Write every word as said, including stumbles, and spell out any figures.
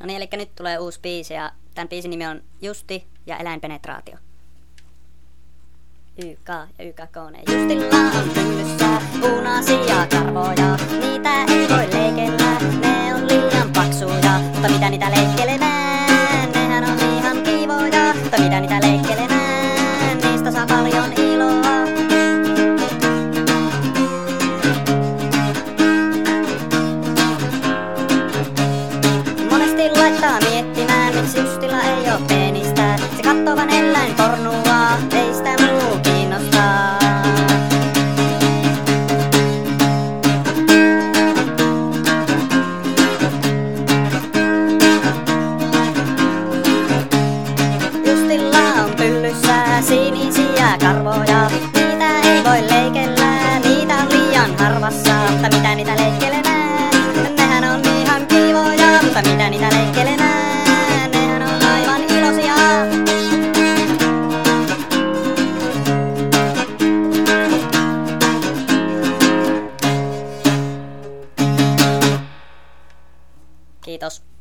No niin, eli nyt tulee uusi biisi ja tämän biisin nimi on Justi ja eläinpenetraatio. Y K ja Y K K. Justilla on hyllyssä punaisia karvoja. Niitä ei voi leikellä, ne on liian paksuja. Mutta mitä niitä leikkelemään, nehän on ihan kivoja. Mutta mitä niitä leikkelemään, niistä saa paljon iloa. Monesti laittaa miettimään, miksi Justilla ei oo penistä. Se kattoo vaan eläinpornua, ei sitä muu kiinnostaa. Justilla on pyllyssä sinisiä karvoja. Niitä ei voi leikellä, niitä on liian harvassa. Mutta mitä niitä leikkelemään, nehän on ihan kivoja. Mutta mitä niitä leikkelemään, nehän on aivan iloisia. Kiitos.